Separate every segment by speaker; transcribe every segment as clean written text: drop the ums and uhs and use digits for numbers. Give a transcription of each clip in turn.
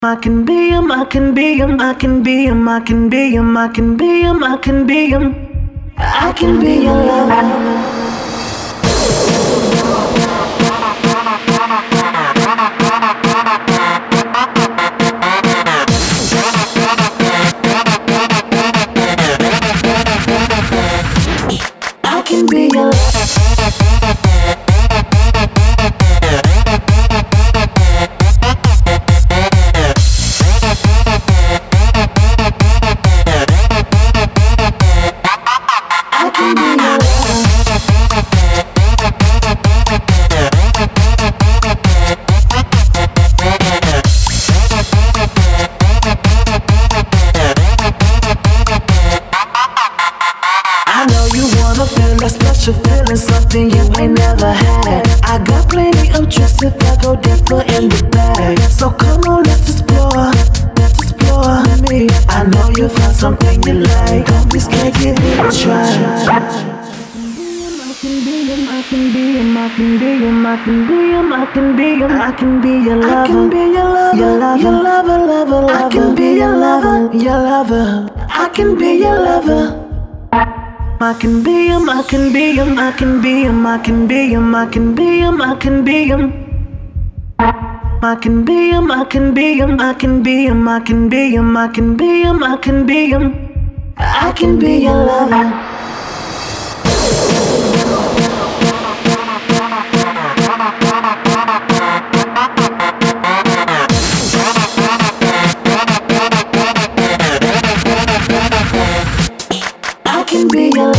Speaker 1: I can be him, I can be him, I can be him, I can be him, I can be him, I can be him. I can be your lover. I can be your special feeling, something you ain't never had. I got plenty of tricks if I go deeper in the bag. So come on, let's explore me. I know you'll find something you like. Don't be scared, give it a try. I can be him, I can be him, I can be him, I can be him, I can be him, I can be your lover, I can be your lover, your lover, I can be your lover, your lover, I can be your lover. I can be him, I can be him, I can be him, I can be him, I can be him, I can be him. I can be him, I can be him, I can be him, I can be him, I can be him, I can be him. I can be your lover. I can be your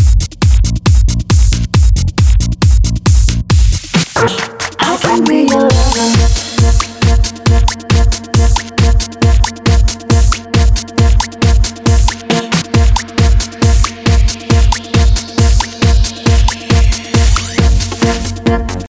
Speaker 1: I can be your